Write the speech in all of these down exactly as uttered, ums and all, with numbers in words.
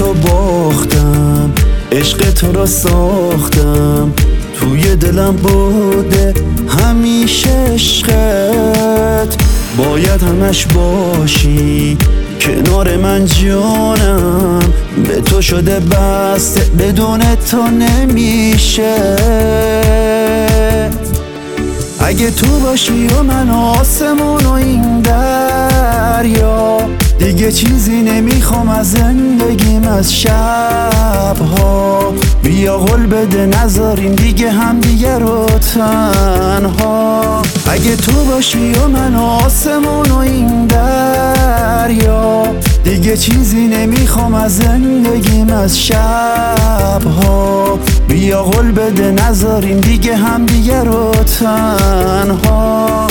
تو باختم، عشق تو رو ساختم، توی دلم بوده همیشه عشقت. باید همش باشی کنار من جانم، به تو شده بسته بدون تو نمیشه. اگه تو باشی و من آسمون و این دریا، دیگه چیزی نمیخوام از زندگیم از شبها. بیا قول بده نذاریم دیگه هم دیگه رو تنها. اگه تو باشی و من آسمون و این دریا، دیگه چیزی نمیخوام از زندگیم از شبها. بیا قول بده نذاریم دیگه هم دیگه رو تنها.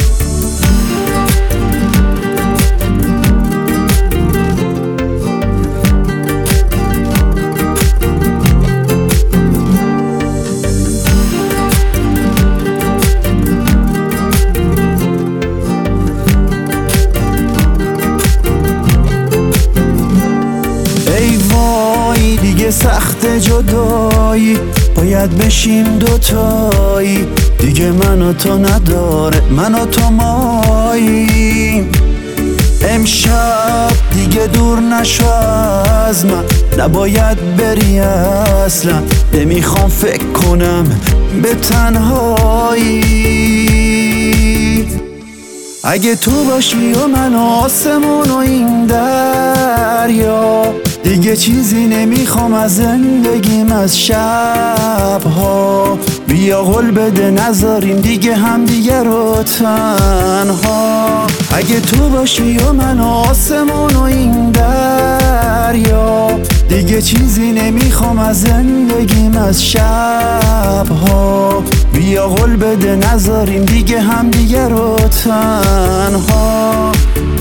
دیگه سخت جدایی، باید بشیم دوتایی. دیگه من و تو نداره، من و تو ماییم. امشب دیگه دور نشو از من، نباید بری اصلا. نمیخوام فکر کنم به تنهایی. اگه تو باشی و من آسمون و این دریا، دیگه چیزی نمیخوام از زندگیم از شبها. بیا قول بده نذاریم دیگه هم دیگه رو تنها. اگه تو باشی و من آسمون و این دریا، دیگه چیزی نمیخوام از زندگیم از شبها. بیا قول بده نذاریم دیگه هم دیگه رو تنها.